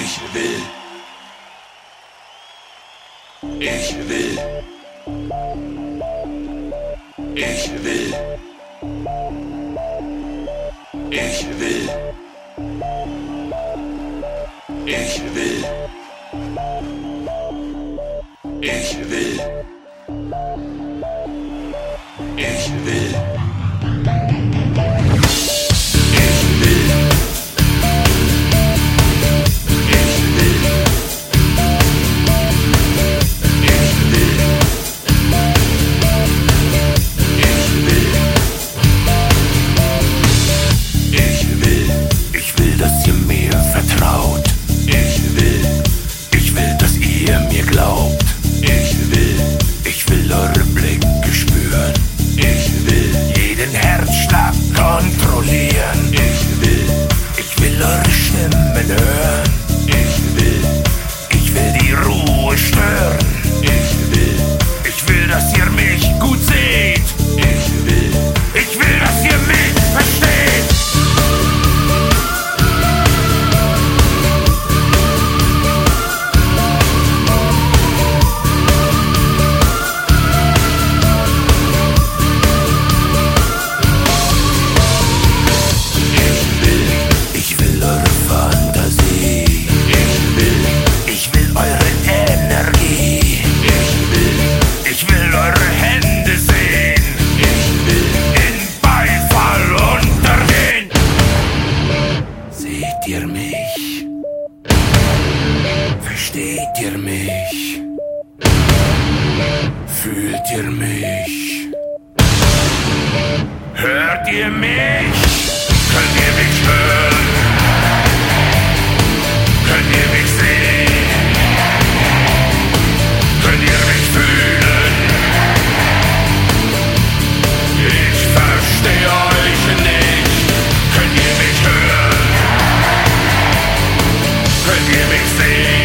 Ich will. Ich will. Ich will. Ich will. Ich will. Ich will. Ich will. Dass ihr mir vertraut. Ich will, dass ihr mir glaubt. Ich will eure Blicke spüren. Jeden Herzschlag kontrollieren. Ich will eure Stimmen hören. Ich will die Ruhe stören. Ich will, dass ihr mich gut seht. Ich will, dass ihr mich versteht. Versteht ihr mich? Fühlt ihr mich? Hört ihr mich? Könnt ihr mich hören? Könnt ihr mich sehen? Könnt ihr mich fühlen? Ich verstehe euch nicht. Könnt ihr mich hören? Könnt ihr mich sehen?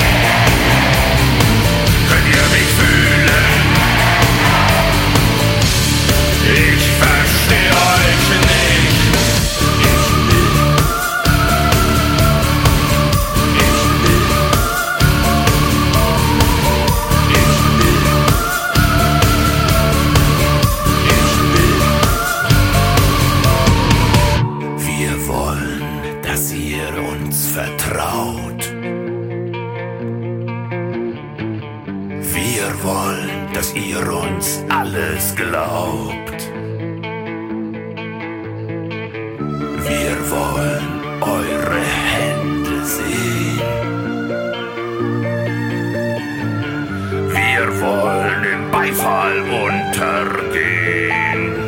Könnt ihr mich fühlen? Ich verstehe euch nicht. Wir wollen, dass ihr uns vertraut. Wir wollen, dass ihr uns alles glaubt. Wir wollen eure Hände sehen. Wir wollen im Beifall untergehen.